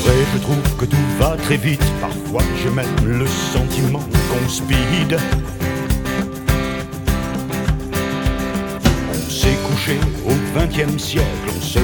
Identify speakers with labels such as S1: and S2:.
S1: vrai, je trouve que tout va très vite. Parfois j'ai même le sentiment qu'on speed. On s'est couché au XXe siècle, on se